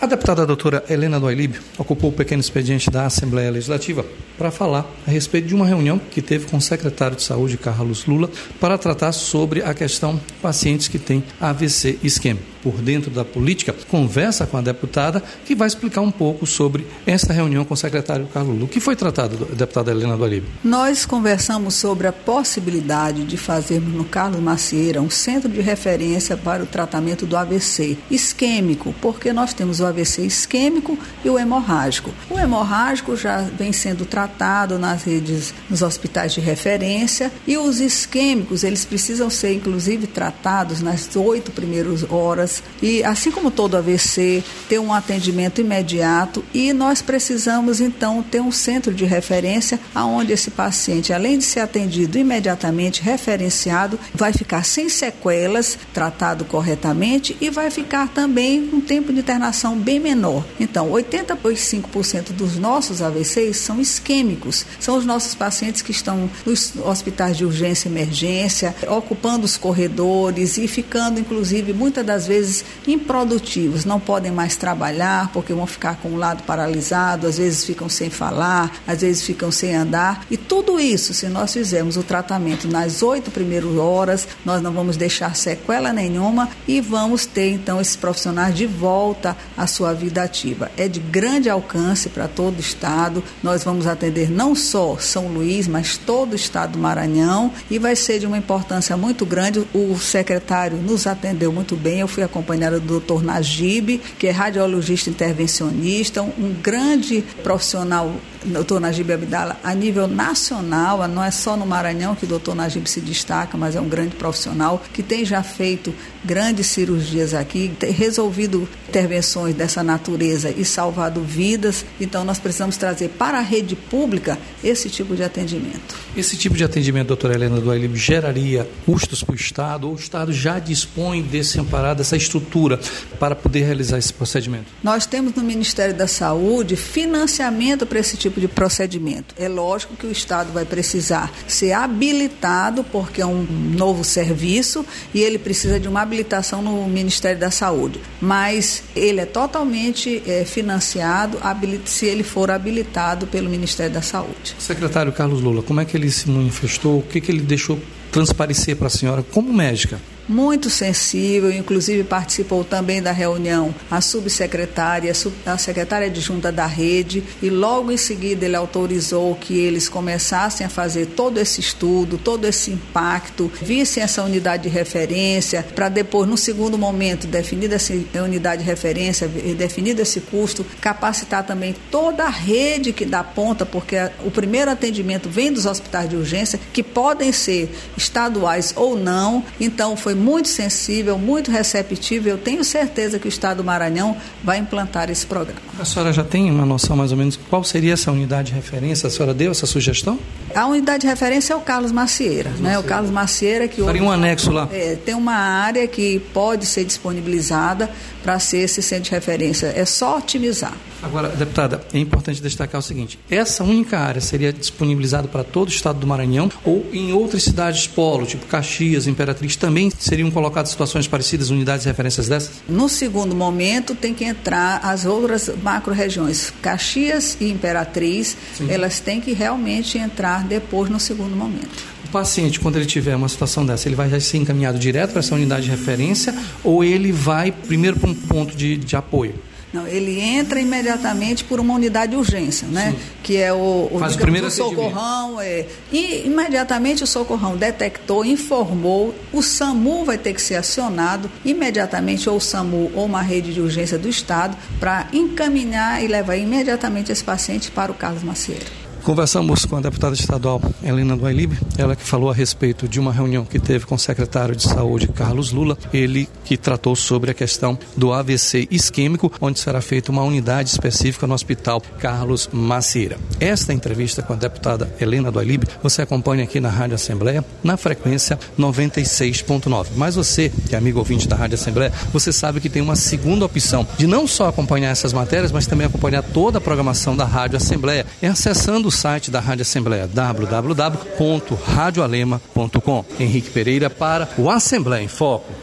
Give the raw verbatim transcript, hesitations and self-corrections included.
A deputada doutora Helena do Ailib ocupou o pequeno expediente da Assembleia Legislativa para falar a respeito de uma reunião que teve com o secretário de Saúde, Carlos Lula, para tratar sobre a questão de pacientes que têm A V C isquêmico. Por dentro da política, conversa com a deputada, que vai explicar um pouco sobre essa reunião com o secretário Carlos Lula. O que foi tratado, deputada Helena do Ailib? Nós conversamos sobre a possibilidade de fazermos no Carlos Macieira um centro de referência para o tratamento do A V C isquêmico, porque nós temos o A V C isquêmico e o hemorrágico. O hemorrágico já vem sendo tratado nas redes, nos hospitais de referência, e os isquêmicos, eles precisam ser, inclusive, tratados nas oito primeiras horas, e assim como todo A V C, ter um atendimento imediato, e nós precisamos, então, ter um centro de referência onde esse paciente, além de ser atendido imediatamente, referenciado, vai ficar sem sequelas, tratado corretamente, e vai ficar também um tempo de internação bem menor. Então, oitenta e cinco por cento dos nossos A V Cs são isquêmicos, são os nossos pacientes que estão nos hospitais de urgência e emergência, ocupando os corredores e ficando, inclusive, muitas das vezes improdutivos, não podem mais trabalhar porque vão ficar com o lado paralisado, às vezes ficam sem falar, às vezes ficam sem andar, e tudo isso, se nós fizermos o tratamento nas oito primeiras horas, nós não vamos deixar sequela nenhuma e vamos ter, então, esses profissionais de volta à sua vida ativa. É de grande alcance para todo o estado, nós vamos atender não só São Luís, mas todo o estado do Maranhão, e vai ser de uma importância muito grande. O secretário nos atendeu muito bem, eu fui acompanhada do doutor Najib, que é radiologista intervencionista, um, um grande profissional, doutor Najib Abdala, a nível nacional, não é só no Maranhão que o doutor Najib se destaca, mas é um grande profissional que tem já feito grandes cirurgias aqui, tem resolvido intervenções dessa natureza e salvado vidas. Então nós precisamos trazer para a rede pública esse tipo de atendimento. Esse tipo de atendimento, doutora Helena do Ailib, geraria custos para o Estado, ou o Estado já dispõe desse amparado, dessa estrutura para poder realizar esse procedimento? Nós temos no Ministério da Saúde financiamento para esse tipo de procedimento. É lógico que o Estado vai precisar ser habilitado, porque é um novo serviço e ele precisa de uma habilitação no Ministério da Saúde, mas ele é totalmente é, financiado se ele for habilitado pelo Ministério da Saúde. Secretário Carlos Lula, como é que ele se manifestou? O que, que ele deixou transparecer para a senhora como médica? Muito sensível, inclusive participou também da reunião a subsecretária, a secretária adjunta da rede, e logo em seguida ele autorizou que eles começassem a fazer todo esse estudo, todo esse impacto, vissem essa unidade de referência, para depois, no segundo momento, definida essa unidade de referência, definido esse custo, capacitar também toda a rede que dá ponta, porque o primeiro atendimento vem dos hospitais de urgência, que podem ser estaduais ou não. Então foi muito sensível, muito receptivo. Eu tenho certeza que o Estado do Maranhão vai implantar esse programa. A senhora já tem uma noção mais ou menos qual seria essa unidade de referência? A senhora deu essa sugestão? A unidade de referência é o Carlos Macieira, Carlos né? Macieira. O Carlos Macieira que faria hoje, um anexo lá. É, tem uma área que pode ser disponibilizada para ser esse centro de referência. É só otimizar. Agora, deputada, é importante destacar o seguinte: essa única área seria disponibilizada para todo o estado do Maranhão, ou em outras cidades polo, tipo Caxias, Imperatriz, também seriam colocadas situações parecidas, unidades de referências dessas? No segundo momento tem que entrar as outras macro-regiões, Caxias e Imperatriz. Sim. Elas têm que realmente entrar depois no segundo momento. O paciente, quando ele tiver uma situação dessa, ele vai já ser encaminhado direto para essa unidade de referência, ou ele vai primeiro para um ponto de, de apoio? Não, ele entra imediatamente por uma unidade de urgência, né? Sim. Que é o, o, Faz digamos, o, o socorrão. É, e imediatamente o socorrão detectou, informou, o SAMU vai ter que ser acionado imediatamente, ou o SAMU ou uma rede de urgência do Estado, para encaminhar e levar imediatamente esse paciente para o Carlos Macieira. Conversamos com a deputada estadual Helena do Ailib, ela que falou a respeito de uma reunião que teve com o secretário de Saúde, Carlos Lula, ele que tratou sobre a questão do A V C isquêmico, onde será feita uma unidade específica no Hospital Carlos Macieira. Esta entrevista com a deputada Helena do Ailib, você acompanha aqui na Rádio Assembleia, na frequência noventa e seis ponto nove. Mas você, que é amigo ouvinte da Rádio Assembleia, você sabe que tem uma segunda opção de não só acompanhar essas matérias, mas também acompanhar toda a programação da Rádio Assembleia, é acessando o site da Rádio Assembleia, w w w ponto radio alema ponto com. Henrique Pereira para o Assembleia em Foco.